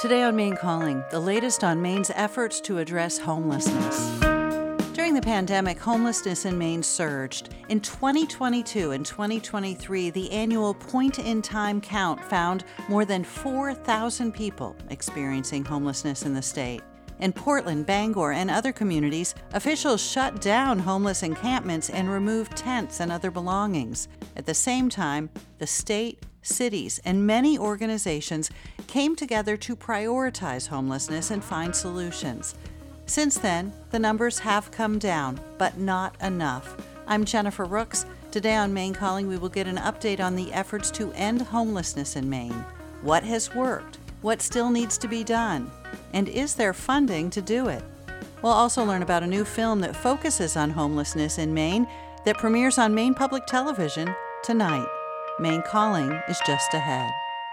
Today on Maine Calling, the latest on Maine's efforts to address homelessness. During the pandemic, homelessness in Maine surged. In 2022 and 2023, the annual point-in-time count found more than 4,000 people experiencing homelessness in the state. In Portland, Bangor, and other communities, officials shut down homeless encampments and removed tents and other belongings. At the same time, the state, cities, and many organizations came together to prioritize homelessness and find solutions. Since then, the numbers have come down, but not enough. I'm Jennifer Rooks. Today on Maine Calling, we will get an update on the efforts to end homelessness in Maine. What has worked? What still needs to be done? And is there funding to do it? We'll also learn about a new film that focuses on homelessness in Maine that premieres on Maine Public Television tonight. Maine Calling is just ahead.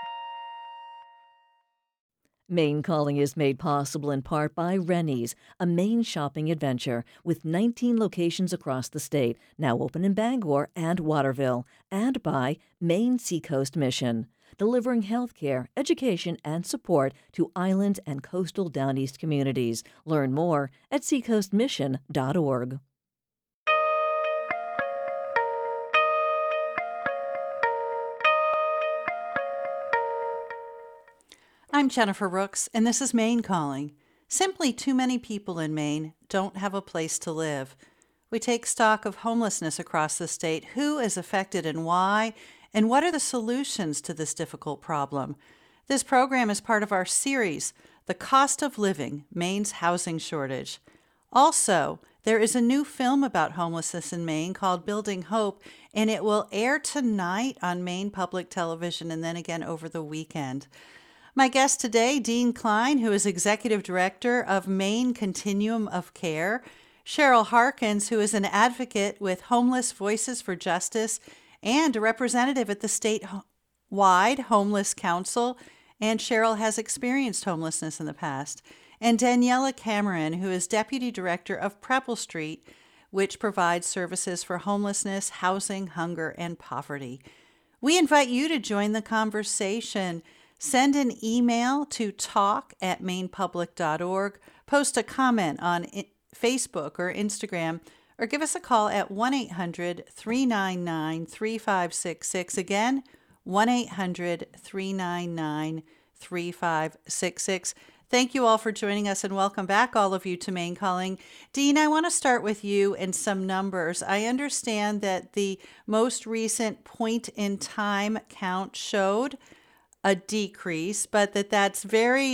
Maine Calling is made possible in part by Rennie's, a Maine shopping adventure with 19 locations across the state, now open in Bangor and Waterville, and by Maine Seacoast Mission, delivering healthcare, education, and support to island and coastal Down East communities. Learn more at seacoastmission.org. I'm Jennifer Rooks, and this is Maine Calling. Simply too many people in Maine don't have a place to live. We take stock of homelessness across the state, who is affected and why, and what are the solutions to this difficult problem. This program is part of our series, The Cost of Living, Maine's Housing Shortage. Also, there is a new film about homelessness in Maine called Building Hope, and it will air tonight on Maine Public Television and then again over the weekend. My guest today, Dean Klein, who is Executive Director of Maine Continuum of Care, Cheryl Harkins, who is an advocate with Homeless Voices for Justice and a representative at the statewide Homeless Council, and Cheryl has experienced homelessness in the past, and Daniela Cameron, who is Deputy Director of Preble Street, which provides services for homelessness, housing, hunger, and poverty. We invite you to join the conversation. Send an email to talk@mainepublic.org, post a comment on Facebook or Instagram, or give us a call at 1-800-399-3566. Again, 1-800-399-3566. Thank you all for joining us, and welcome back, all of you, to Maine Calling. Dean, I want to start with you and some numbers. I understand that the most recent point-in-time count showed a decrease, but that's a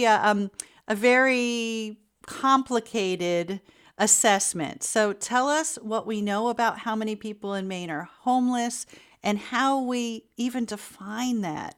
very complicated assessment. So tell us what we know about how many people in Maine are homeless and how we even define that.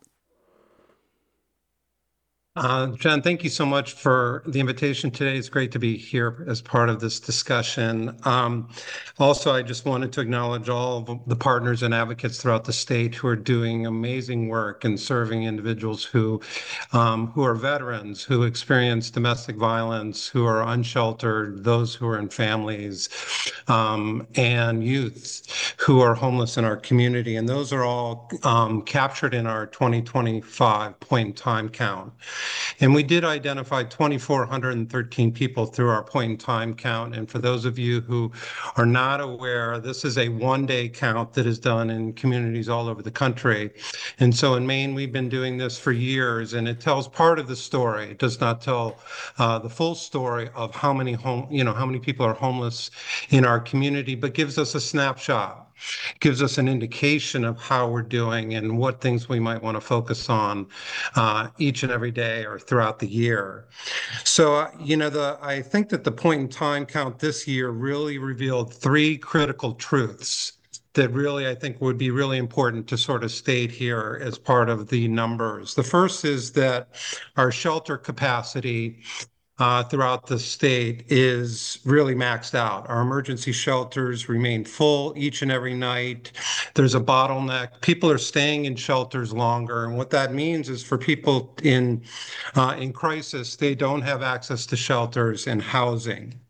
Jen, thank you so much for the invitation today. It's great to be here as part of this discussion. Also, I just wanted to acknowledge all of the partners and advocates throughout the state who are doing amazing work and serving individuals who are veterans, who experience domestic violence, who are unsheltered, those who are in families, and youth who are homeless in our community. And those are all captured in our 2025 point-in-time count. And we did identify 2,413 people through our point-in-time count. And for those of you who are not aware, this is a one-day count that is done in communities all over the country. And so in Maine, we've been doing this for years, and it tells part of the story. It does not tell the full story of how many people are homeless in our community, but gives us a snapshot. Gives us an indication of how we're doing and what things we might want to focus on each and every day or throughout the year. So, I think that the point-in-time count this year really revealed three critical truths that really, I think, would be really important to sort of state here as part of the numbers. The first is that our shelter capacity throughout the state is really maxed out. Our emergency shelters remain full each and every night. There's a bottleneck. People are staying in shelters longer. And what that means is for people in crisis, they don't have access to shelters and housing.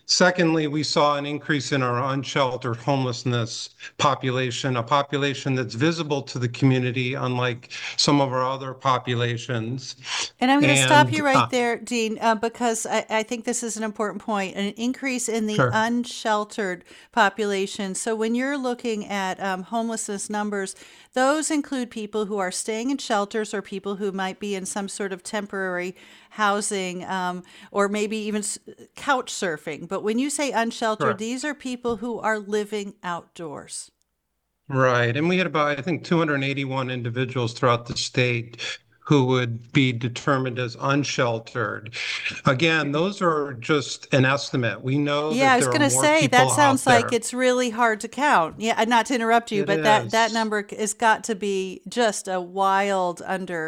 Secondly, we saw an increase in our unsheltered homelessness population, a population that's visible to the community, unlike some of our other populations. And I'm going to stop And you right there, Dean, because I think this is an important point. An increase in the sure. unsheltered population. So when you're looking at homelessness numbers, those include people who are staying in shelters or people who might be in some sort of temporary housing or maybe even couch surfing. But when you say unsheltered, Correct. these are people who are living outdoors. Right. And we had about, I think, 281 individuals throughout the state who would be determined as unsheltered. Again, those are just an estimate. We know Yeah, I that was there are going to more say that people sounds out like there. it's really hard to count. Yeah, not to interrupt you, It but that is. number has got to be just a wild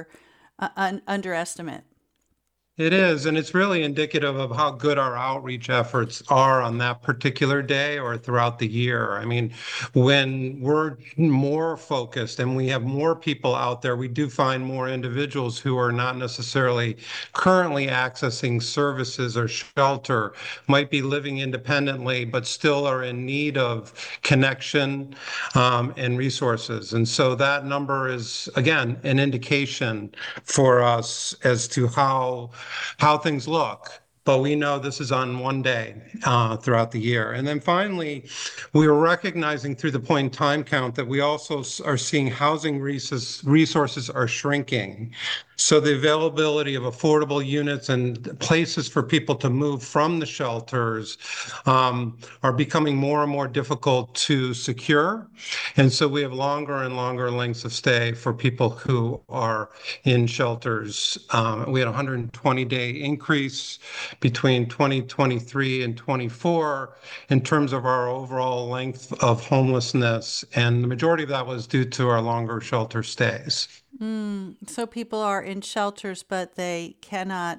underestimate. It is, and it's really indicative of how good our outreach efforts are on that particular day or throughout the year. I mean, when we're more focused and we have more people out there, we do find more individuals who are not necessarily currently accessing services or shelter, might be living independently, but still are in need of connection and resources. And so that number is, again, an indication for us as to how things look. But we know this is on one day throughout the year. And then finally, we are recognizing through the point in time count that we also are seeing housing resources are shrinking. So the availability of affordable units and places for people to move from the shelters are becoming more and more difficult to secure. And so we have longer and longer lengths of stay for people who are in shelters. We had a 120-day increase between 2023 and 24 in terms of our overall length of homelessness. And the majority of that was due to our longer shelter stays. So people are in shelters, but they cannot.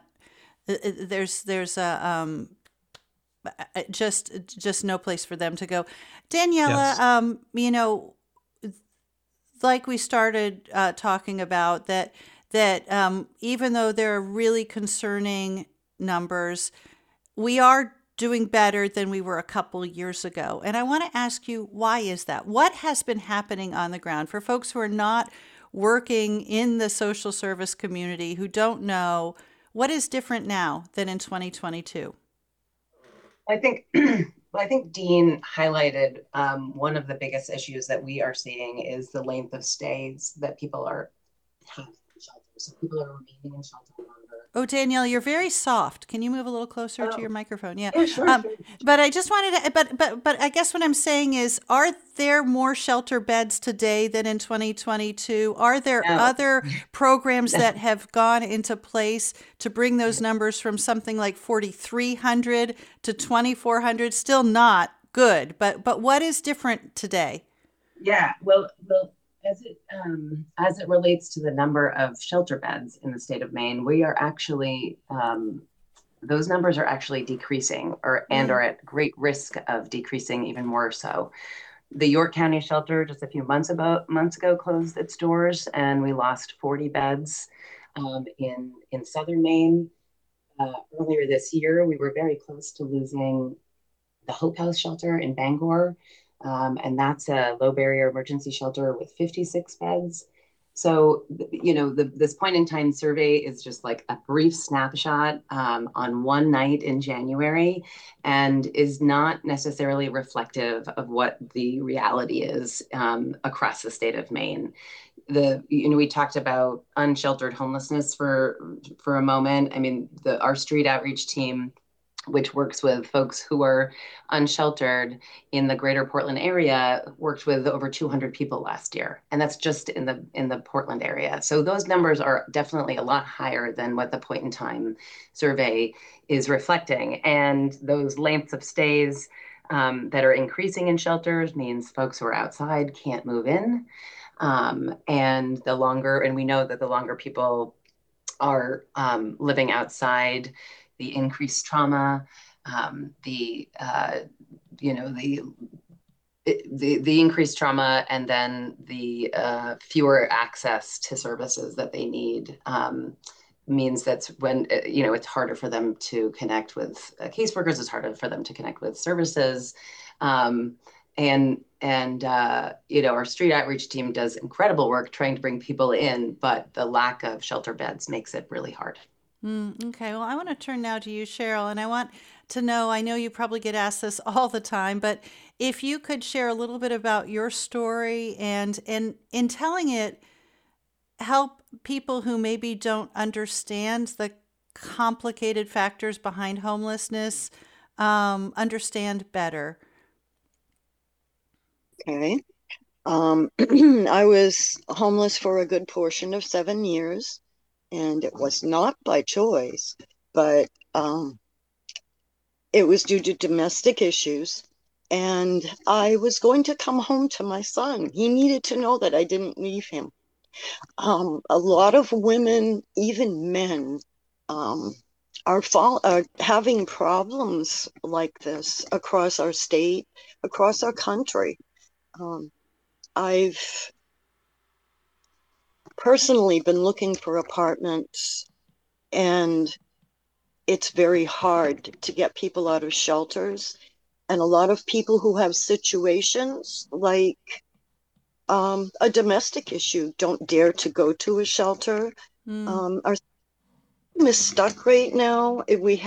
There's a just no place for them to go. Daniela, Yes. like we started talking about that even though there are really concerning numbers, we are doing better than we were a couple years ago. And I want to ask you, why is that? What has been happening on the ground for folks who are not working in the social service community, who don't know what is different now than in 2022? I think I think Dean highlighted one of the biggest issues that we are seeing is the length of stays that people are having in shelter. So people are remaining in shelter longer. Oh, Danielle, you're very soft. Can you move a little closer to Oh, your microphone? Yeah. yeah, sure, sure. But I just wanted to, but I guess what I'm saying is, are there more shelter beds today than in 2022? Are there No, other programs that have gone into place to bring those numbers from something like 4,300 to 2,400? Still not good, but what is different today? yeah. Well, as it relates to the number of shelter beds in the state of Maine, we are actually those numbers are actually decreasing, or and Mm. are at great risk of decreasing even more so. The York County shelter just a few months ago closed its doors, and we lost 40 beds in southern Maine. Earlier this year, we were very close to losing the Hope House shelter in Bangor, and that's a low barrier emergency shelter with 56 beds. So, this point in time survey is just like a brief snapshot on one night in January, and is not necessarily reflective of what the reality is across the state of Maine. We talked about unsheltered homelessness for a moment. I mean, our street outreach team, which works with folks who are unsheltered in the greater Portland area, worked with over 200 people last year. And that's just in the Portland area. So those numbers are definitely a lot higher than what the point in time survey is reflecting. And those lengths of stays that are increasing in shelters means folks who are outside can't move in. And we know that the longer people are living outside, the increased trauma, the increased trauma, and then the fewer access to services that they need means that's when, it's harder for them to connect with caseworkers, it's harder for them to connect with services. Um, and our street outreach team does incredible work trying to bring people in, but the lack of shelter beds makes it really hard. Okay, well, I want to turn now to you, Cheryl, and I want to know, I know you probably get asked this all the time, but if you could share a little bit about your story and in telling it, help people who maybe don't understand the complicated factors behind homelessness understand better. Okay. I was homeless for a good portion of 7 years, and it was not by choice, but it was due to domestic issues. And I was going to come home to my son. He needed to know that I didn't leave him. A lot of women, even men, um, are having problems like this across our state, across our country. Um, I've personally been looking for apartments, and it's very hard to get people out of shelters. And a lot of people who have situations like a domestic issue don't dare to go to a shelter. Mm. Our system is stuck right now.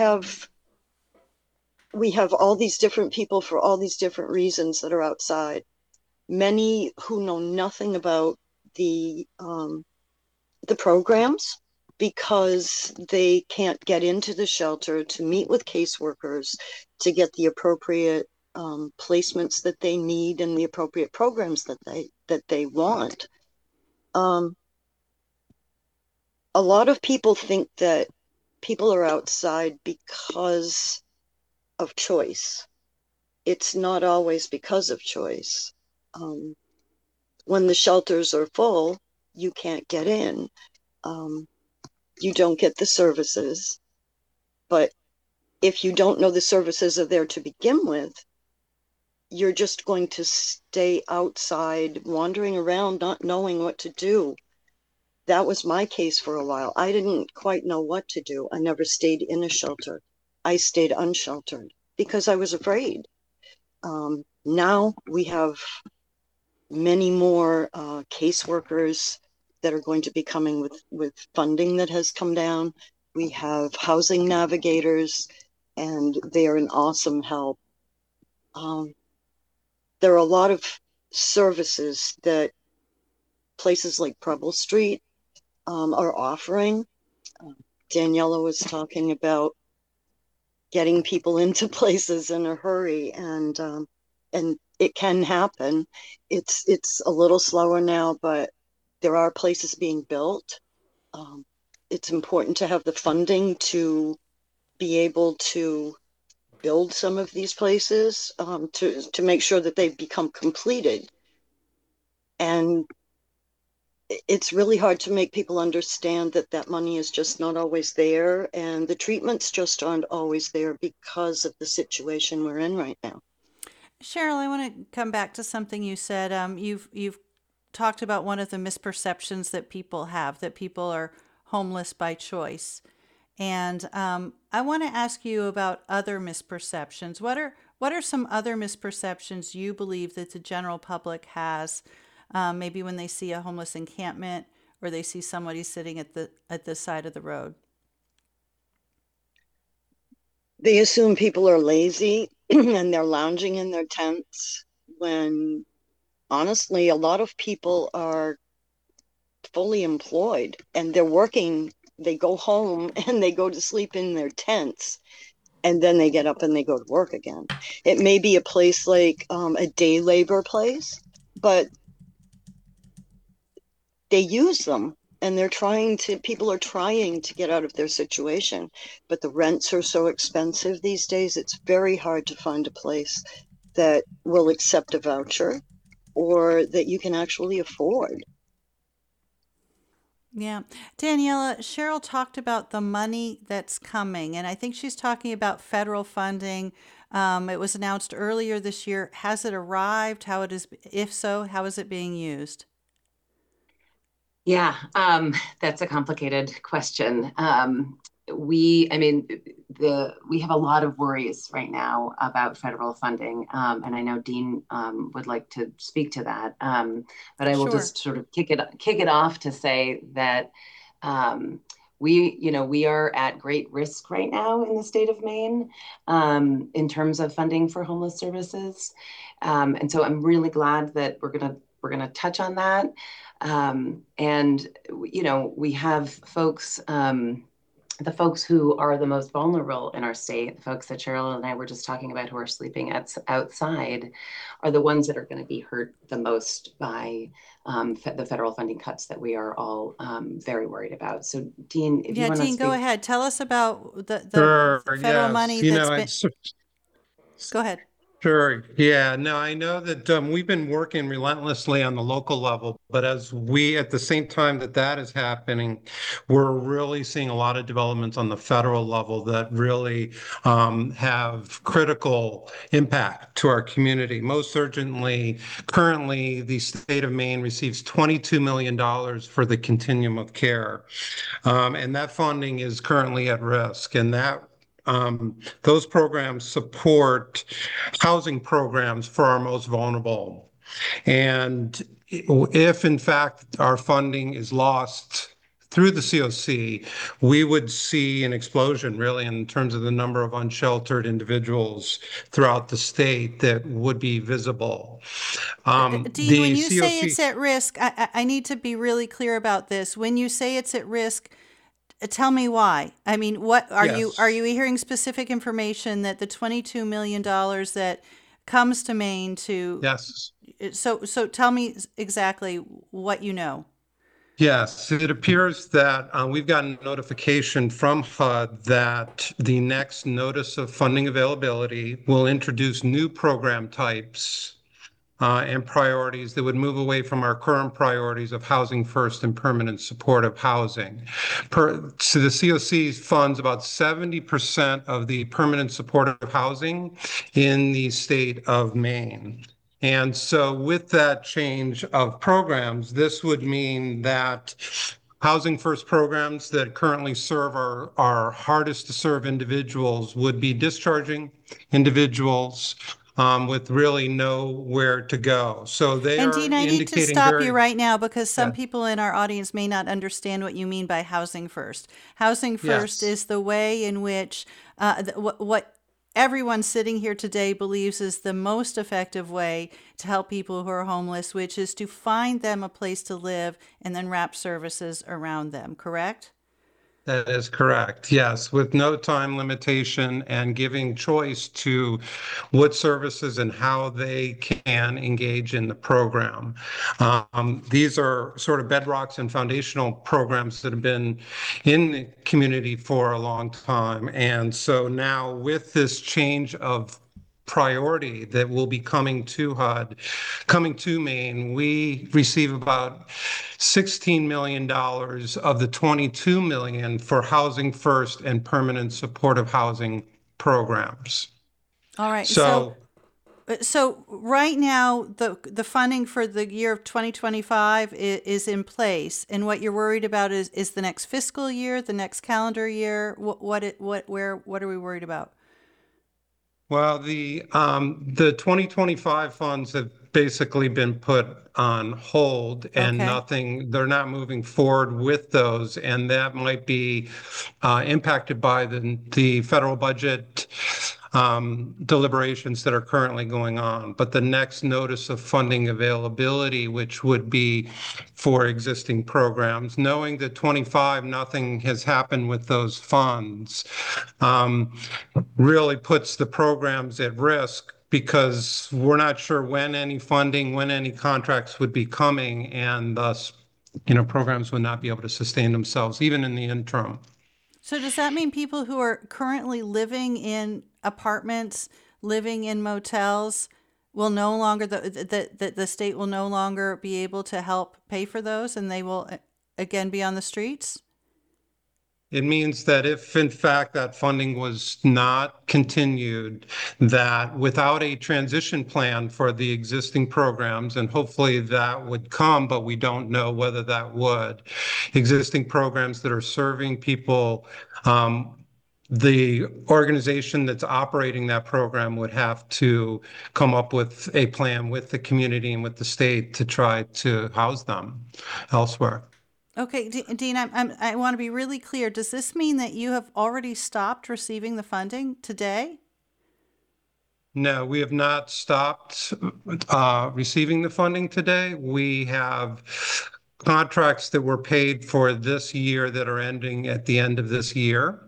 We have all these different people for all these different reasons that are outside. Many who know nothing about the programs because they can't get into the shelter to meet with caseworkers to get the appropriate placements that they need and the appropriate programs that they want. A lot of people think that people are outside because of choice. It's not always because of choice. When the shelters are full, you can't get in. You don't get the services. But if you don't know the services are there to begin with, you're just going to stay outside, wandering around, not knowing what to do. That was my case for a while. I didn't quite know what to do. I never stayed in a shelter. I stayed unsheltered because I was afraid. Now we have many more caseworkers that are going to be coming with funding that has come down. We have housing navigators, and they are an awesome help. There are a lot of services that places like Preble Street are offering. Daniela was talking about getting people into places in a hurry, and it can happen. It's a little slower now, but there are places being built. It's important to have the funding to be able to build some of these places, to make sure that they become completed. And it's really hard to make people understand that money is just not always there, and the treatments just aren't always there because of the situation we're in right now. Cheryl, I want to come back to something you said. You've talked about one of the misperceptions that people have, that people are homeless by choice. And I want to ask you about other misperceptions. What are some other misperceptions you believe that the general public has, maybe when they see a homeless encampment or they see somebody sitting at the side of the road? They assume people are lazy and they're lounging in their tents when honestly, a lot of people are fully employed and they're working. They go home and they go to sleep in their tents, and then they get up and they go to work again. It may be a place like a day labor place, but they use them, and people are trying to get out of their situation, but the rents are so expensive these days. It's very hard to find a place that will accept a voucher or that you can actually afford. Yeah. Daniela, Cheryl talked about the money that's coming, and I think she's talking about federal funding. It was announced earlier this year. Has it arrived? How it is, if so, how is it being used? Yeah, that's a complicated question. I mean, we have a lot of worries right now about federal funding, and I know Dean would like to speak to that. But I will Sure. just sort of kick it off to say that um, we are at great risk right now in the state of Maine in terms of funding for homeless services, and so I'm really glad that we're gonna touch on that. And we have folks, the folks who are the most vulnerable in our state, the folks that Cheryl and I were just talking about who are sleeping outside, are the ones that are going to be hurt the most by the federal funding cuts that we are all very worried about. So, Dean, if you Yeah, want to Dean, go speak. ahead. Tell us about the Sure, federal yes. money that's been. It's Go ahead. sure. Yeah. No, I know that we've been working relentlessly on the local level, but as we, at the same time that that is happening, we're really seeing a lot of developments on the federal level that really have critical impact to our community. Most urgently, currently, the state of Maine receives $22 million for the continuum of care. And that funding is currently at risk. And those programs support housing programs for our most vulnerable. And if in fact our funding is lost through the COC, we would see an explosion really in terms of the number of unsheltered individuals throughout the state that would be visible. Dean, when The you say COC, it's at risk, I need to be really clear about this. When you say it's at risk, tell me why. I mean, what are yes, you hearing specific information that the $22 million that comes to Maine to yes. so tell me exactly what you know. Yes, it appears that we've gotten notification from HUD that the next notice of funding availability will introduce new program types and priorities that would move away from our current priorities of housing first and permanent supportive housing. So the COC funds about 70% of the permanent supportive housing in the state of Maine. And so with that change of programs, this would mean that housing first programs that currently serve our hardest to serve individuals would be discharging individuals with really nowhere to go. So they And are Dean, I need to indicating stop you very, right now because some yeah, people in our audience may not understand what you mean by housing first. Housing first yes. is the way in which what everyone sitting here today believes is the most effective way to help people who are homeless, which is to find them a place to live and then wrap services around them, correct? That is correct. Yes, with no time limitation and giving choice to what services and how they can engage in the program. These are sort of bedrocks and foundational programs that have been in the community for a long time. And so now with this change of priority that will be coming to HUD, coming to Maine, we receive about $16 million of the 22 million for housing first and permanent supportive housing programs. All right. So So so right now the funding for the year of 2025 is in place, and what you're worried about is the next fiscal year, the next calendar year. What are we worried about? well, the 2025 funds have basically been put on hold and Okay. nothing, they're not moving forward with those. And that might be impacted by the federal budget deliberations that are currently going on. But the next notice of funding availability, which would be for existing programs, knowing that 25, nothing has happened with those funds, um, really puts the programs at risk because we're not sure when any funding, when any contracts would be coming, and thus, programs would not be able to sustain themselves, even in the interim. So does that mean people who are currently living in apartments, living in motels, will no longer the state will no longer be able to help pay for those, and they will again be on the streets? It means that if in fact that funding was not continued, that without a transition plan for the existing programs, and hopefully that would come, but we don't know whether that would, existing programs that are serving people, the organization that's operating that program would have to come up with a plan with the community and with the state to try to house them elsewhere. Okay, Dean, I want to be really clear. Does this mean that you have already stopped receiving the funding today? No, we have not stopped receiving the funding today. We have contracts that were paid for this year that are ending at the end of this year.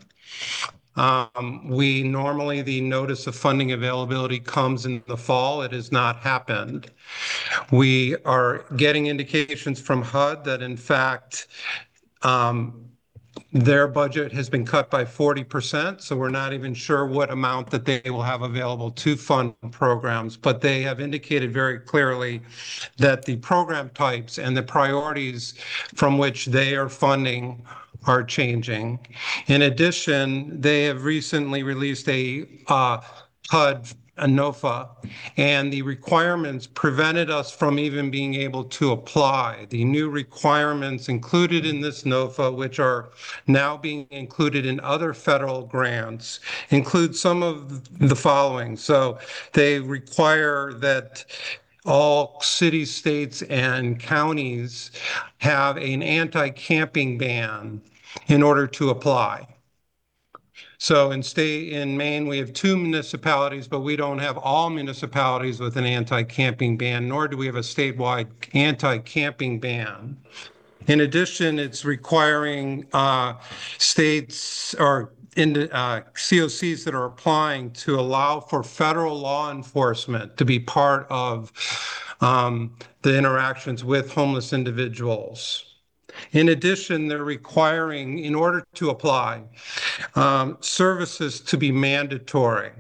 We normally, the notice of funding availability comes in the fall. It has not happened. We are getting indications from HUD that in fact, their budget has been cut by 40%, so we're not even sure what amount that they will have available to fund programs, but they have indicated very clearly that the program types and the priorities from which they are funding are changing. In addition, they have recently released a HUD, a NOFA, and the requirements prevented us from even being able to apply. The new requirements included in this NOFA, which are now being included in other federal grants, include some of the following. So they require that all cities, states, and counties have an anti-camping ban in order to apply. So in Maine, we have 2 municipalities, but we don't have all municipalities with an anti-camping ban, nor do we have a statewide anti-camping ban. In addition, it's requiring states or COCs that are applying to allow for federal law enforcement to be part of the interactions with homeless individuals. In addition, they're requiring, in order to apply, services to be mandatory,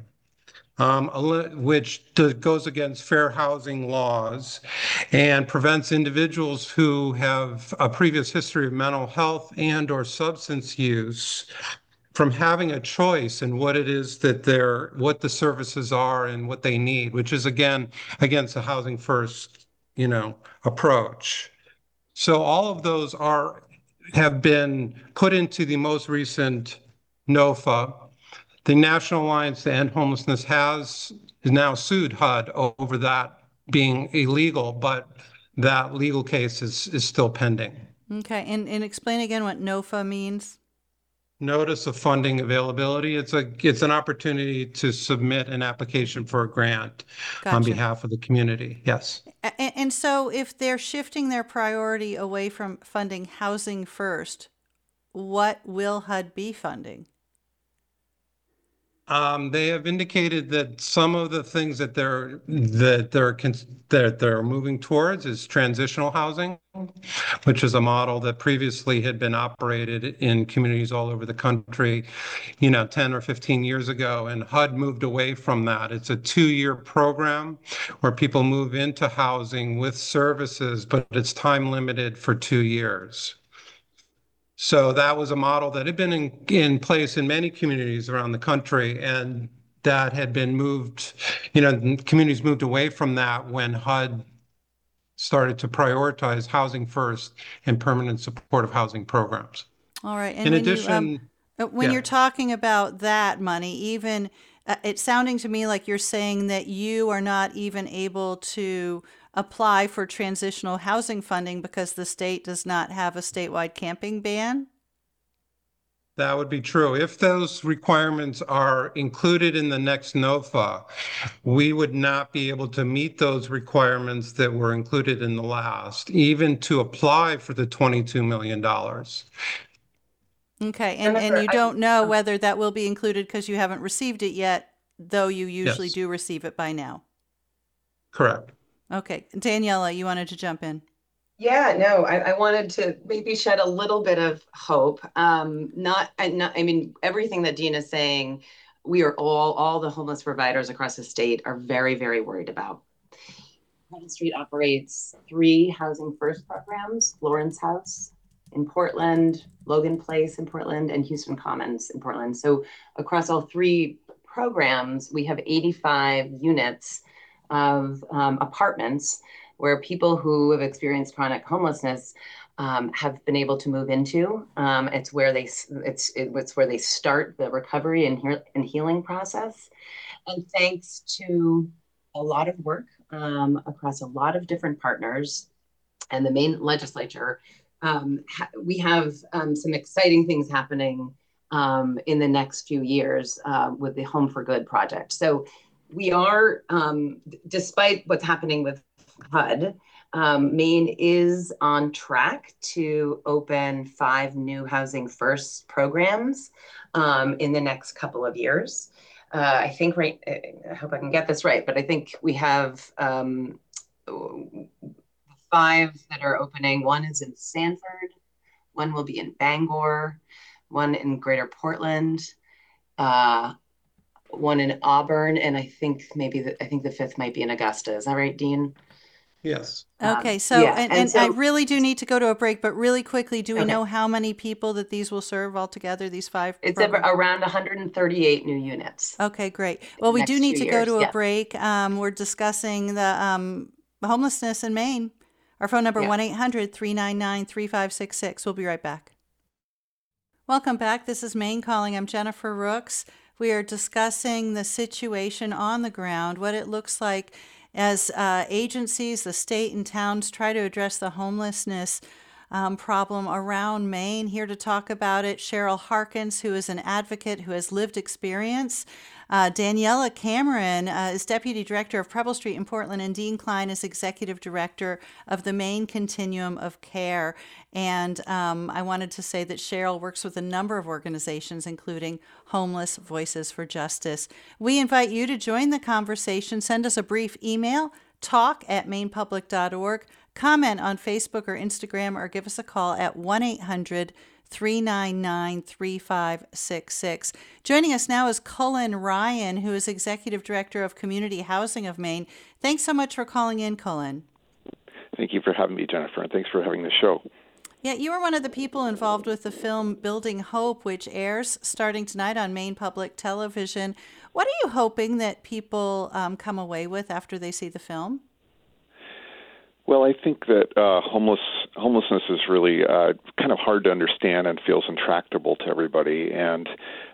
which goes against fair housing laws and prevents individuals who have a previous history of mental health and or substance use from having a choice in what it is that what the services are and what they need, which is again against the housing first, approach. So all of those have been put into the most recent NOFA. The National Alliance to End Homelessness has now sued HUD over that being illegal, but that legal case is still pending. Okay, and explain again what NOFA means. Notice of funding availability. It's an opportunity to submit an application for a grant on behalf of the community. Yes. And so if they're shifting their priority away from funding housing first, what will HUD be funding? They have indicated that some of the things that they're moving towards is transitional housing, which is a model that previously had been operated in communities all over the country, 10 or 15 years ago, and HUD moved away from that. It's a 2-year program where people move into housing with services, but it's time limited for 2 years. So that was a model that had been in place in many communities around the country, and that had been moved, communities moved away from that when HUD started to prioritize housing first and permanent supportive housing programs. All right. And in addition, when you're talking about that money, even it's sounding to me like you're saying that you are not even able to apply for transitional housing funding because the state does not have a statewide camping ban? That would be true. If those requirements are included in the next NOFA, we would not be able to meet those requirements that were included in the last, even to apply for the $22 million. Okay, and you don't know whether that will be included because you haven't received it yet, though you usually do receive it by now. Correct. Okay. Daniela, you wanted to jump in. Yeah, no, I wanted to maybe shed a little bit of hope. I mean, everything that Dean is saying, we are all the homeless providers across the state are very, very worried about. Main Street operates 3 Housing First programs: Lawrence House, in Portland, Logan Place in Portland, and Houston Commons in Portland. So across all three programs, we have 85 units of apartments where people who have experienced chronic homelessness have been able to move into. It's where they start the recovery and healing process. And thanks to a lot of work across a lot of different partners and the Maine legislature, we have some exciting things happening in the next few years with the Home for Good project. So we are, despite what's happening with HUD, Maine is on track to open 5 new Housing First programs in the next couple of years. I think, right, I hope I can get this right, but I think we have 5 that are opening. One is in Sanford, one will be in Bangor, one in Greater Portland, one in Auburn, and I think the 5th might be in Augusta. Is that right, Dean? Yes. Okay, so, yeah. and so I really do need to go to a break, but really quickly, do we Okay. know how many people that these will serve altogether, these 5 it's programs? around 138 new units. Okay, great. Well, we do next need few to go years, to a yeah. break. We're discussing the homelessness in Maine. Our phone number, Yeah. 1-800-399-3566. We'll be right back. Welcome back. This is Maine Calling. I'm Jennifer Rooks. We are discussing the situation on the ground, what it looks like as agencies, the state and towns try to address the homelessness problem around Maine. Here to talk about it, Cheryl Harkins, who is an advocate who has lived experience. Daniela Cameron is Deputy Director of Preble Street in Portland, and Dean Klein is Executive Director of the Maine Continuum of Care. And I wanted to say that Cheryl works with a number of organizations, including Homeless Voices for Justice. We invite you to join the conversation. Send us a brief email, talk@mainepublic.org. Comment on Facebook or Instagram, or give us a call at 1-800-399-3566. Joining us now is Cullen Ryan, who is Executive Director of Community Housing of Maine. Thanks so much for calling in, Cullen. Thank you for having me, Jennifer, and thanks for having the show. Yeah, you were one of the people involved with the film Building Hope, which airs starting tonight on Maine Public Television. What are you hoping that people come away with after they see the film? Well, I think that homelessness is really kind of hard to understand and feels intractable to everybody. And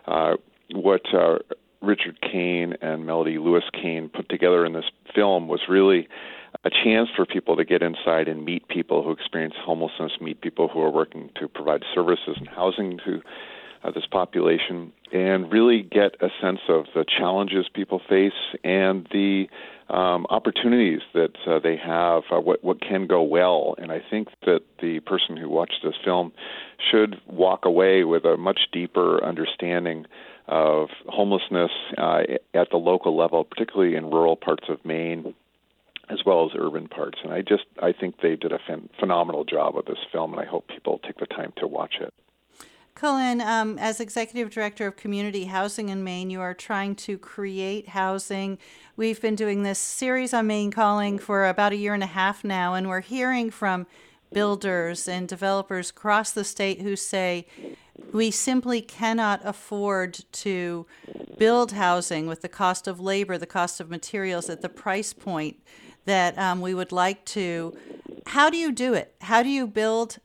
what Richard Kane and Melody Lewis Kane put together in this film was really a chance for people to get inside and meet people who experience homelessness, meet people who are working to provide services and housing to this population, and really get a sense of the challenges people face and the opportunities that they have, what can go well. And I think that the person who watched this film should walk away with a much deeper understanding of homelessness at the local level, particularly in rural parts of Maine, as well as urban parts. And I think they did a phenomenal job with this film, and I hope people take the time to watch it. Cullen, as Executive Director of Community Housing in Maine, you are trying to create housing. We've been doing this series on Maine Calling for about a year and a half now, and we're hearing from builders and developers across the state who say we simply cannot afford to build housing with the cost of labor, the cost of materials at the price point that we would like to. How do you do it? How do you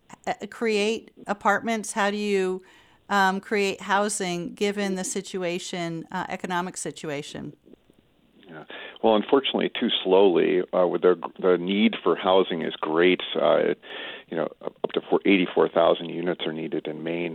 create apartments? How do you create housing given the situation, economic situation? Yeah. Well, unfortunately, too slowly. With the need for housing is great. Up to 84,000 units are needed in Maine.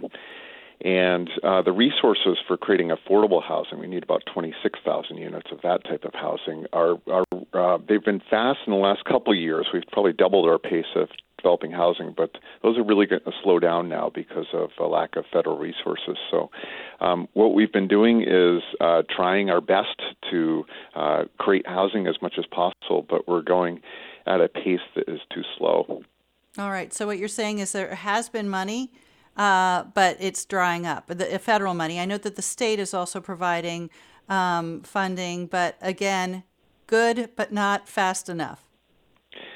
And the resources for creating affordable housing, we need about 26,000 units of that type of housing, they've been fast in the last couple of years. We've probably doubled our pace of developing housing, but those are really going to slow down now because of a lack of federal resources. So what we've been doing is trying our best to create housing as much as possible, but we're going at a pace that is too slow. All right. So what you're saying is there has been money, but it's drying up. The federal money. I know that the state is also providing funding, but again, good, but not fast enough.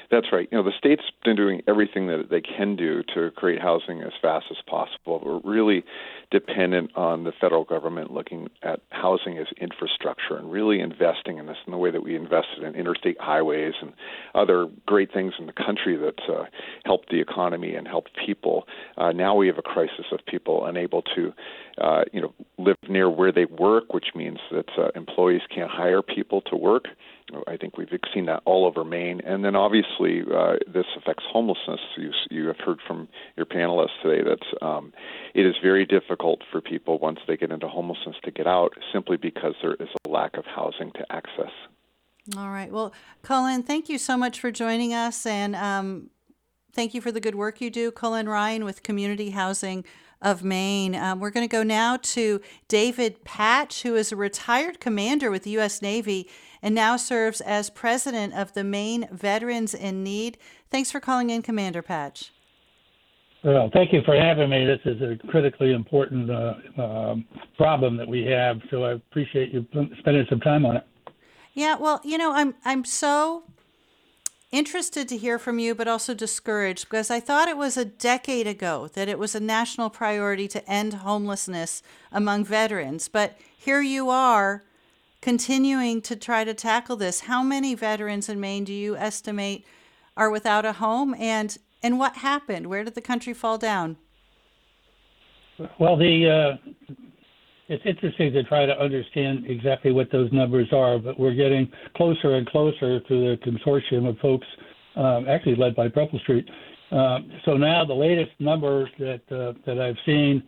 That's right. The state's been doing everything that they can do to create housing as fast as possible. We're really dependent on the federal government looking at housing as infrastructure and really investing in this in the way that we invested in interstate highways and other great things in the country that help the economy and help people. Now we have a crisis of people unable to live near where they work, which means that employees can't hire people to work. I think we've seen that all over Maine. And then obviously this affects homelessness. You have heard from your panelists today that it is very difficult for people once they get into homelessness to get out simply because there is a lack of housing to access. All right. Well, Cullen, thank you so much for joining us, and thank you for the good work you do. Cullen Ryan with Community Housing of Maine. We're going to go now to David Patch, who is a retired commander with the U.S. Navy and now serves as president of the Maine Veterans in Need. Thanks for calling in, Commander Patch. Well, thank you for having me. This is a critically important problem that we have, so I appreciate you spending some time on it. Yeah, well, I'm so interested to hear from you, but also discouraged, because I thought it was a decade ago that it was a national priority to end homelessness among veterans. But here you are continuing to try to tackle this. How many veterans in Maine do you estimate are without a home? And what happened? Where did the country fall down? Well, it's interesting to try to understand exactly what those numbers are, but we're getting closer and closer to the consortium of folks, actually led by Preble Street. So now the latest number that I've seen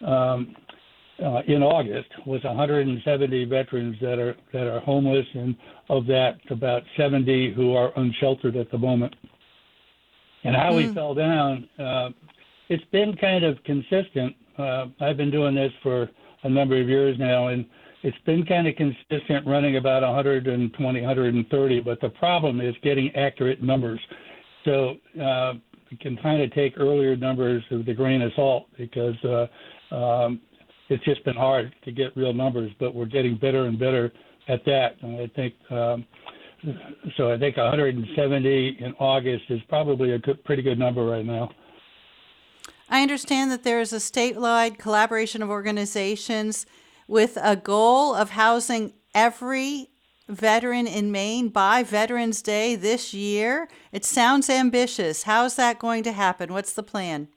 in August was 170 veterans that are homeless, and of that, about 70 who are unsheltered at the moment. And how we fell down, it's been kind of consistent. I've been doing this for a number of years now, and it's been kind of consistent, running about 120, 130. But the problem is getting accurate numbers. So we can kind of take earlier numbers with a grain of salt, because it's just been hard to get real numbers. But we're getting better and better at that. And I think so. I think 170 in August is probably a pretty good number right now. I understand that there is a statewide collaboration of organizations with a goal of housing every veteran in Maine by Veterans Day this year. It sounds ambitious. How's that going to happen? What's the plan?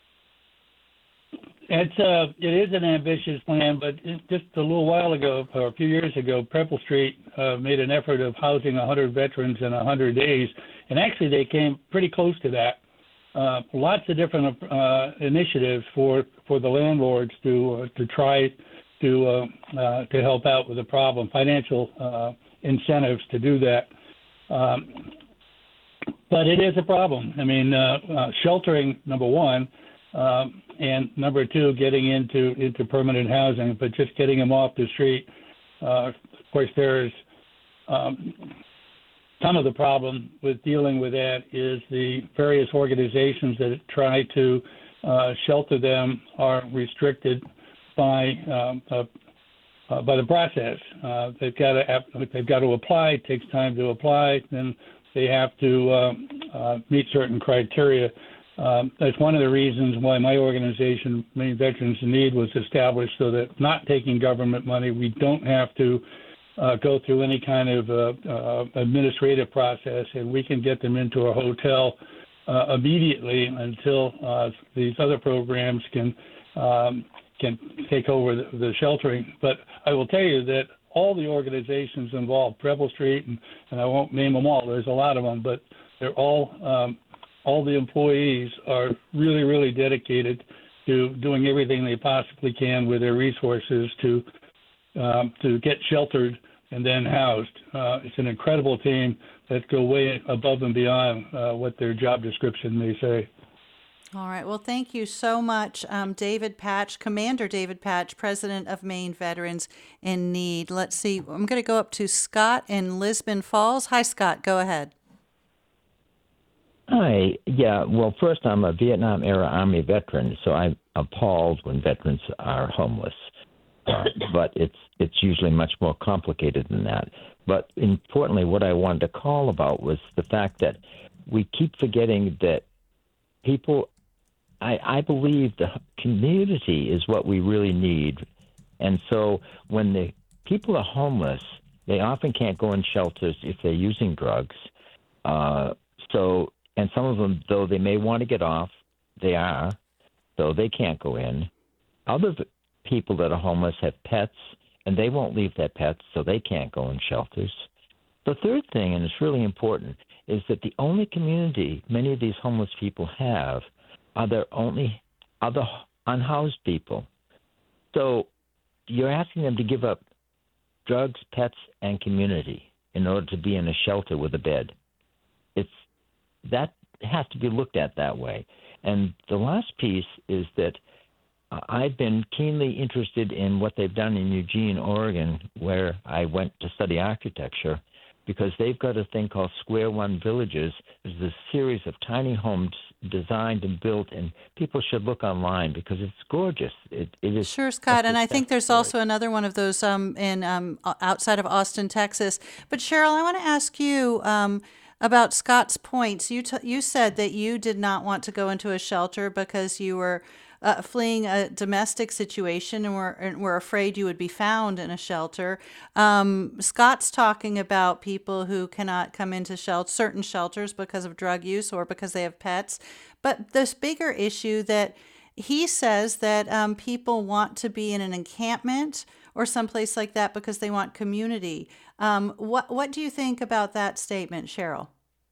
It is an ambitious plan, but just a little while ago, or a few years ago, Preble Street made an effort of housing 100 veterans in 100 days, and actually they came pretty close to that. Lots of different initiatives for the landlords to try to help out with the problem, financial incentives to do that. But it is a problem. I mean, sheltering, number one, and number two, getting into permanent housing, but just getting them off the street. Of course, there's some of the problem with dealing with that is the various organizations that try to shelter them are restricted by the process. They've got to apply. It takes time to apply. Then they have to meet certain criteria. That's one of the reasons why my organization, Maine Veterans in Need, was established, so that not taking government money, we don't have to go through any kind of administrative process, and we can get them into a hotel immediately until these other programs can take over the sheltering. But I will tell you that all the organizations involved, Preble Street, and I won't name them all, there's a lot of them, but they're all the employees are really, really dedicated to doing everything they possibly can with their resources to get sheltered and then housed. It's an incredible team that go way above and beyond what their job description may say. All right. Well, thank you so much, David Patch, Commander David Patch, President of Maine Veterans in Need. Let's see. I'm going to go up to Scott in Lisbon Falls. Hi, Scott. Go ahead. Hi. Yeah. Well, first, I'm a Vietnam-era Army veteran, so I'm appalled when veterans are homeless. But it's usually much more complicated than that. But importantly, what I wanted to call about was the fact that we keep forgetting that people, I believe the community is what we really need. And so when the people are homeless, they often can't go in shelters if they're using drugs. And some of them, though they may want to get off, they are, so they can't go in. Other people that are homeless have pets, and they won't leave their pets, so they can't go in shelters. The third thing, and it's really important, is that the only community many of these homeless people have are their only other unhoused people. So you're asking them to give up drugs, pets, and community in order to be in a shelter with a bed. That has to be looked at that way. And the last piece is that I've been keenly interested in what they've done in Eugene, Oregon, where I went to study architecture, because they've got a thing called Square One Villages. It's a series of tiny homes designed and built, and people should look online because it's gorgeous. It is. Sure, Scott, and I think there's also another one of those in outside of Austin, Texas. But Cheryl, I want to ask you about Scott's points. You said that you did not want to go into a shelter because you were fleeing a domestic situation and were afraid you would be found in a shelter. Scott's talking about people who cannot come into certain shelters because of drug use or because they have pets. But this bigger issue that he says that people want to be in an encampment or someplace like that because they want community. What do you think about that statement, Cheryl?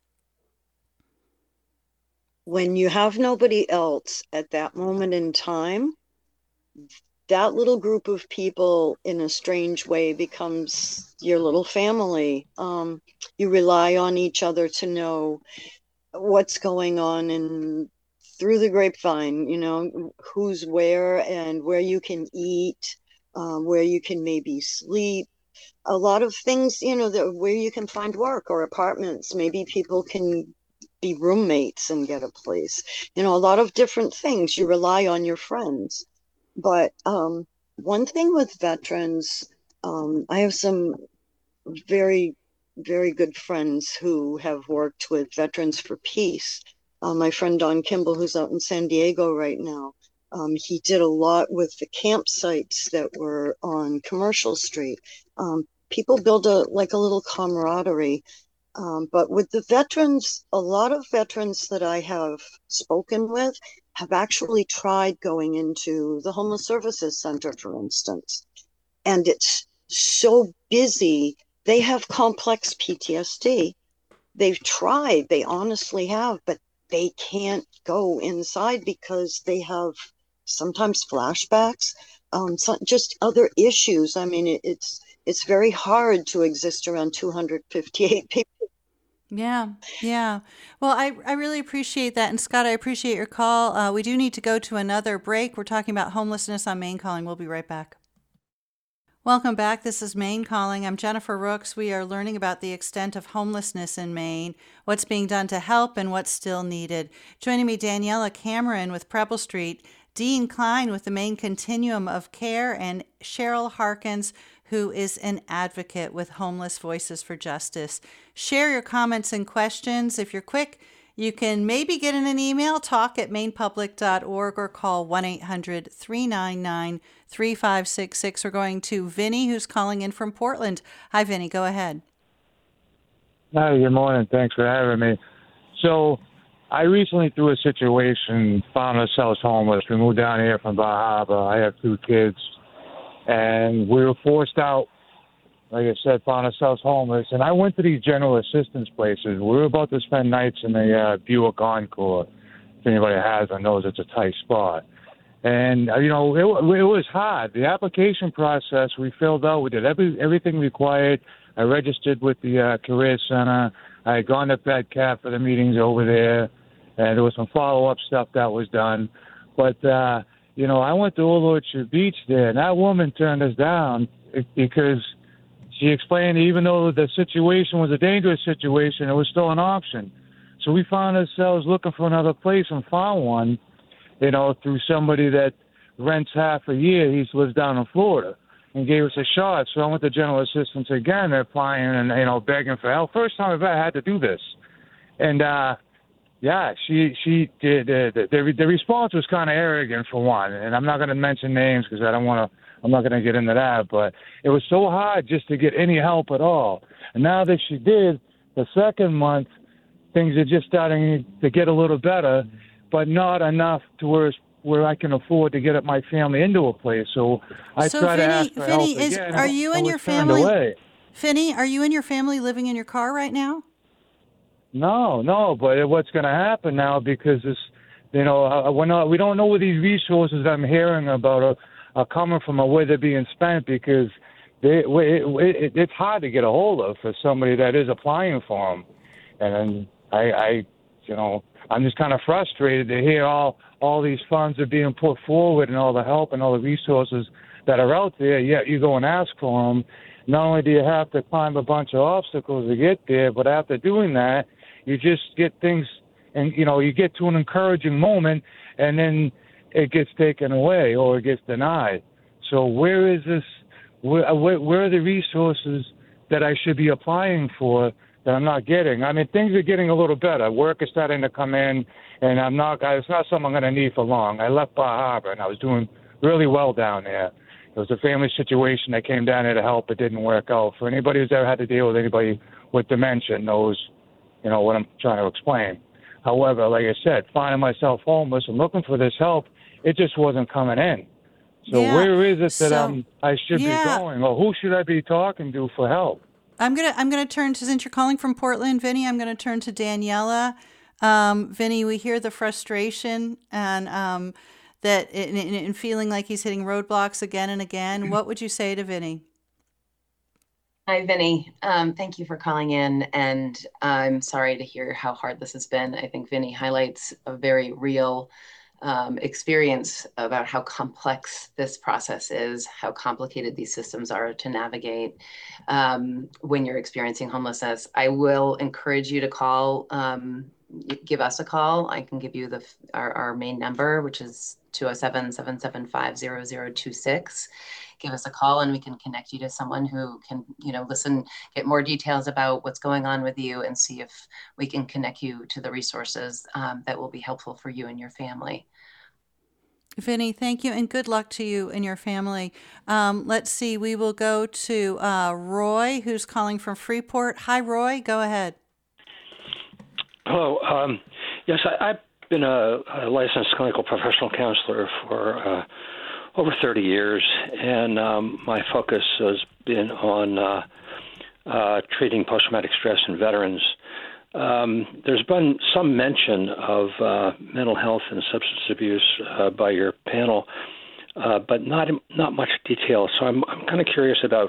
When you have nobody else at that moment in time, that little group of people in a strange way becomes your little family. You rely on each other to know what's going on and through the grapevine, who's where and where you can eat, where you can maybe sleep. A lot of things, where you can find work or apartments. Maybe people can be roommates and get a place. A lot of different things. You rely on your friends. But one thing with veterans, I have some very, very good friends who have worked with Veterans for Peace. My friend Don Kimball, who's out in San Diego right now, he did a lot with the campsites that were on Commercial Street. People build a little camaraderie. But with the veterans, a lot of veterans that I have spoken with have actually tried going into the Homeless Services Center, for instance. And it's so busy. They have complex PTSD. They've tried, they honestly have, but they can't go inside because they have sometimes flashbacks, just other issues. I mean, it's very hard to exist around 258 people. Yeah. Well, I really appreciate that. And Scott, I appreciate your call. We do need to go to another break. We're talking about homelessness on Maine Calling. We'll be right back. Welcome back. This is Maine Calling. I'm Jennifer Rooks. We are learning about the extent of homelessness in Maine, what's being done to help, and what's still needed. Joining me, Daniela Cameron with Preble Street, Dean Klein with the Maine Continuum of Care, and Cheryl Harkins, who is an advocate with Homeless Voices for Justice. Share your comments and questions. If you're quick, you can maybe get in an email, talk@mainepublic.org, or call 1-800-399-3566. We're going to Vinny, who's calling in from Portland. Hi, Vinny. Go ahead. Hi, good morning. Thanks for having me. So I recently, through a situation, found ourselves homeless. We moved down here from Bar Harbor. I have 2 kids. And we were forced out, like I said, found ourselves homeless. And I went to these general assistance places. We were about to spend nights in the Buick Encore. If anybody has one knows it's a tight spot. And, it was hard. The application process we filled out, we did everything required. I registered with the Career Center. I had gone to FedCap for the meetings over there. And there was some follow-up stuff that was done. But, I went to Old Orchard Beach there, and that woman turned us down because she explained even though the situation was a dangerous situation, it was still an option. So we found ourselves looking for another place and found one, through somebody that rents half a year. He lives down in Florida and gave us a shot. So I went to General Assistance again, applying and, begging for help. First time I've ever had to do this. And yeah, she did. The response was kind of arrogant for one, and I'm not going to mention names because I'm not going to get into that. But it was so hard just to get any help at all. And now that she did, the second month, things are just starting to get a little better, but not enough to where I can afford to get my family into a place. So I try to ask for help again. Are you and your family? Finney, are you and your family living in your car right now? No. But what's going to happen now, because this, we don't know where these resources I'm hearing about are coming from or where they're being spent, because it's hard to get a hold of for somebody that is applying for them. And I'm just kind of frustrated to hear all these funds are being put forward and all the help and all the resources that are out there, yet you go and ask for them. Not only do you have to climb a bunch of obstacles to get there, but after doing that, you just get things, and you get to an encouraging moment, and then it gets taken away or it gets denied. So where is this? Where are the resources that I should be applying for that I'm not getting? I mean, things are getting a little better. Work is starting to come in, and it's not something I'm going to need for long. I left Bar Harbor, and I was doing really well down there. It was a family situation. I came down there to help. It didn't work out. For anybody who's ever had to deal with anybody with dementia knows, what I'm trying to explain. However, like I said, finding myself homeless and looking for this help, it just wasn't coming in. So where is it that I should be going, or who should I be talking to for help? I'm gonna turn to, since you're calling from Portland, Vinny, I'm gonna turn to Daniela. Vinny, we hear the frustration and that in feeling like he's hitting roadblocks again and again. What would you say to Vinny? Hi, Vinny. Thank you for calling in, and I'm sorry to hear how hard this has been. I think Vinny highlights a very real experience about how complex this process is, how complicated these systems are to navigate when you're experiencing homelessness. I will encourage you to call, give us a call. I can give you our main number, which is 207-775-0026. Give us a call and we can connect you to someone who can, listen, get more details about what's going on with you, and see if we can connect you to the resources that will be helpful for you and your family. Vinny, thank you, and good luck to you and your family. Let's see, we will go to Roy, who's calling from Freeport. Hi, Roy, go ahead. Hello. Yes, I've been a licensed clinical professional counselor for over 30 years, and my focus has been on treating post-traumatic stress in veterans. There's been some mention of mental health and substance abuse by your panel, but not much detail. So I'm kind of curious about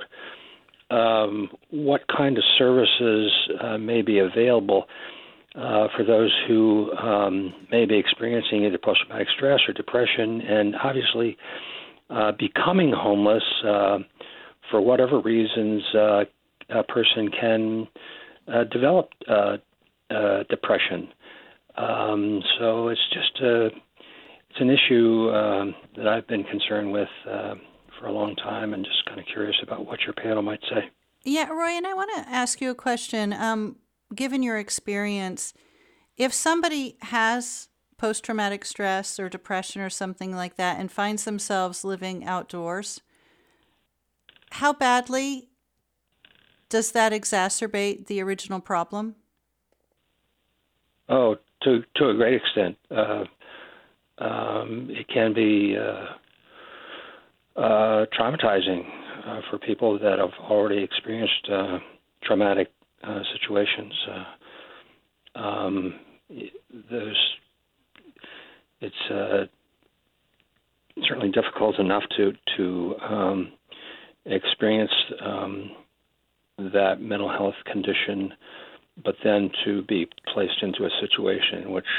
what kind of services may be available for those who may be experiencing either post-traumatic stress or depression, and obviously becoming homeless for whatever reasons. A person can develop depression. So it's just it's an issue that I've been concerned with for a long time, and just kind of curious about what your panel might say. Yeah, Roy, and I want to ask you a question. Given your experience, if somebody has post-traumatic stress or depression or something like that and finds themselves living outdoors, how badly does that exacerbate the original problem? Oh, to a great extent. It can be traumatizing for people that have already experienced traumatic situations. It's certainly difficult enough to experience that mental health condition, but then to be placed into a situation in which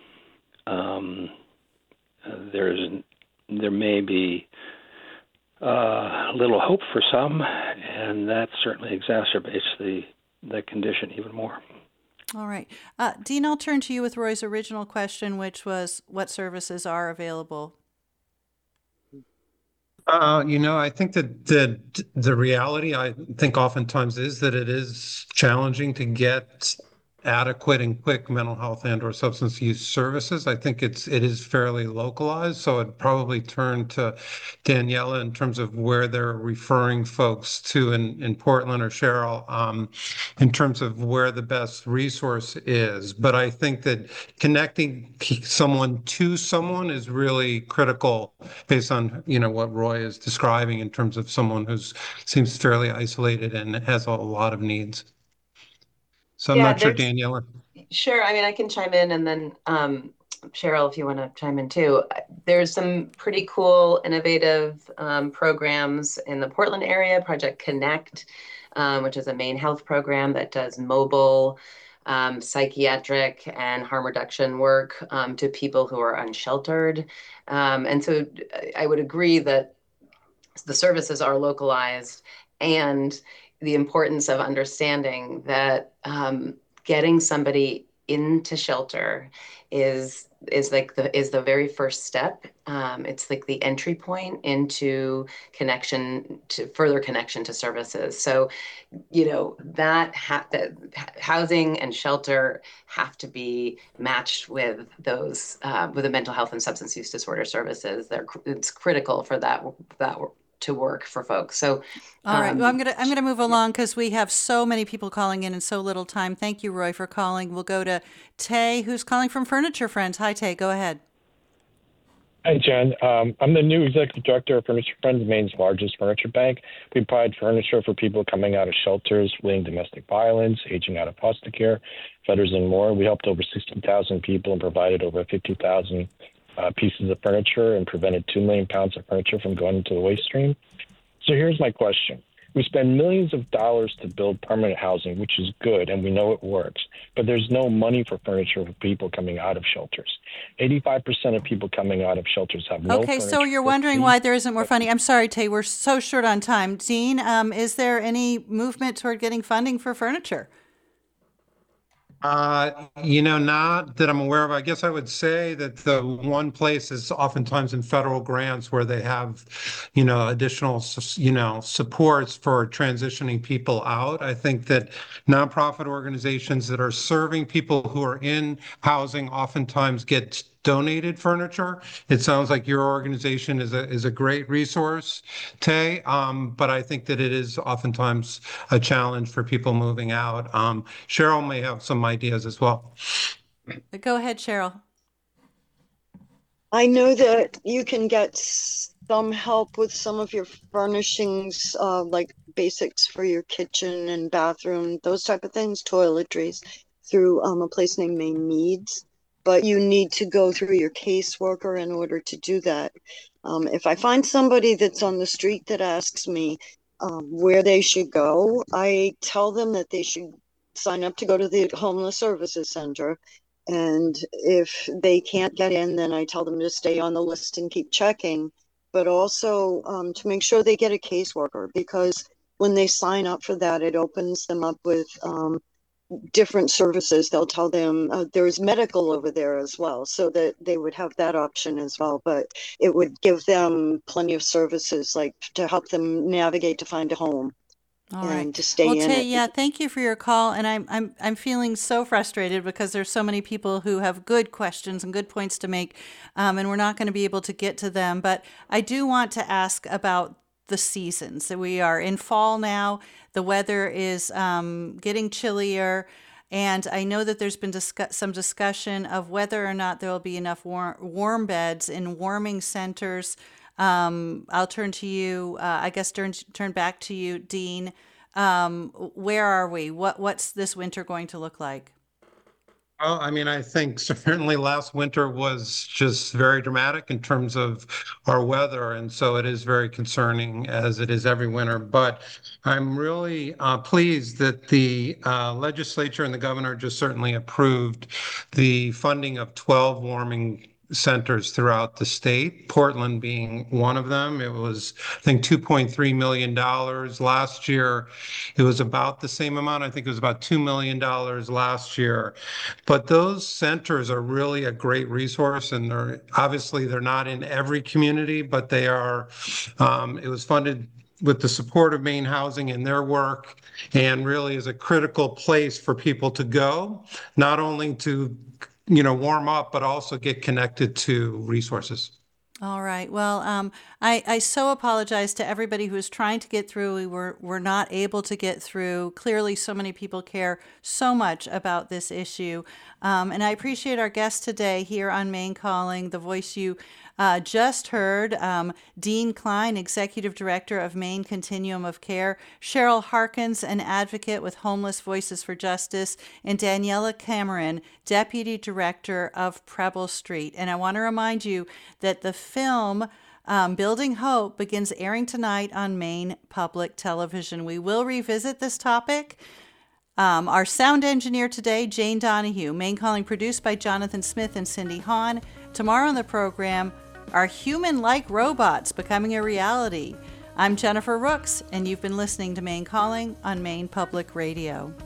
there may be little hope for some, and that certainly exacerbates the condition even more. All right. Dean, I'll turn to you with Roy's original question, which was what services are available? I think that the reality, I think oftentimes is that it is challenging to get adequate and quick mental health and or substance use services. I think it is fairly localized. So I'd probably turn to Daniela in terms of where they're referring folks to in Portland, or Cheryl, in terms of where the best resource is. But I think that connecting someone to someone is really critical based on, what Roy is describing in terms of someone who's seems fairly isolated and has a lot of needs. So I'm not sure, Daniela. Sure. I mean, I can chime in, and then Cheryl, if you want to chime in too. There's some pretty cool, innovative programs in the Portland area. Project Connect, which is a Maine health program that does mobile psychiatric and harm reduction work to people who are unsheltered. And so I would agree that the services are localized, and the importance of understanding that getting somebody into shelter is the very first step. It's like the entry point into further connection to services. So, that housing and shelter have to be matched with those with the mental health and substance use disorder services. It's critical for that to work for folks. So, all right. Well, I'm gonna move along because we have so many people calling in and so little time. Thank you, Roy, for calling. We'll go to Tay, who's calling from Furniture Friends. Hi, Tay. Go ahead. Hi, Jen. I'm the new executive director of Furniture Friends, Maine's largest furniture bank. We provide furniture for people coming out of shelters, fleeing domestic violence, aging out of foster care, veterans, and more. We helped over 16,000 people and provided over 50,000 pieces of furniture and prevented 2 million pounds of furniture from going into the waste stream. So here's my question. We spend millions of dollars to build permanent housing, which is good, and we know it works, but there's no money for furniture for people coming out of shelters. 85% of people coming out of shelters have no furniture. Okay, so you're wondering why there isn't more funding. I'm sorry, Tay, we're so short on time. Dean, is there any movement toward getting funding for furniture? Not that I'm aware of. I guess I would say that the one place is oftentimes in federal grants where they have, additional, supports for transitioning people out. I think that nonprofit organizations that are serving people who are in housing oftentimes get donated furniture. It sounds like your organization is a great resource, Tay, but I think that it is oftentimes a challenge for people moving out. Cheryl may have some ideas as well. Go ahead, Cheryl. I know that you can get some help with some of your furnishings, like basics for your kitchen and bathroom, those type of things, toiletries, through a place named Maine Needs. But you need to go through your caseworker in order to do that. If I find somebody that's on the street that asks me where they should go, I tell them that they should sign up to go to the Homeless Services Center. And if they can't get in, then I tell them to stay on the list and keep checking. But also to make sure they get a caseworker, because when they sign up for that, it opens them up with different services. They'll tell them there's medical over there as well, so that they would have that option as well. But it would give them plenty of services, like to help them navigate to find a home. All and right. to stay in Tay, it. yeah, thank you for your call. And I'm feeling so frustrated because there's so many people who have good questions and good points to make, and we're not going to be able to get to them. But I do want to ask about the seasons. So we are in fall now. The weather is getting chillier. And I know that there's been some discussion of whether or not there will be enough warm beds in warming centers. I'll turn to you, I guess turn back to you, Dean. Where are we? What's this winter going to look like? Well, I mean, I think certainly last winter was just very dramatic in terms of our weather. And so it is very concerning, as it is every winter. But I'm really pleased that the legislature and the governor just certainly approved the funding of 12 warming centers throughout the state, Portland being one of them. It was, I think, $2.3 million. Last year, it was about the same amount. I think it was about $2 million last year. But those centers are really a great resource, and they're not in every community, but they are. It was funded with the support of Maine Housing and their work, and really is a critical place for people to go, not only to, warm up, but also get connected to resources. All right. Well, I so apologize to everybody who was trying to get through. We were not able to get through. Clearly, so many people care so much about this issue. And I appreciate our guest today here on Maine Calling, the voice you just heard, Dean Klein, Executive Director of Maine Continuum of Care, Cheryl Harkins, an advocate with Homeless Voices for Justice, and Daniela Cameron, Deputy Director of Preble Street. And I want to remind you that the film Building Hope begins airing tonight on Maine Public Television. We will revisit this topic. Our sound engineer today, Jane Donahue. Maine Calling produced by Jonathan Smith and Cindy Hahn. Tomorrow on the program, are human-like robots becoming a reality? I'm Jennifer Rooks, and you've been listening to Maine Calling on Maine Public Radio.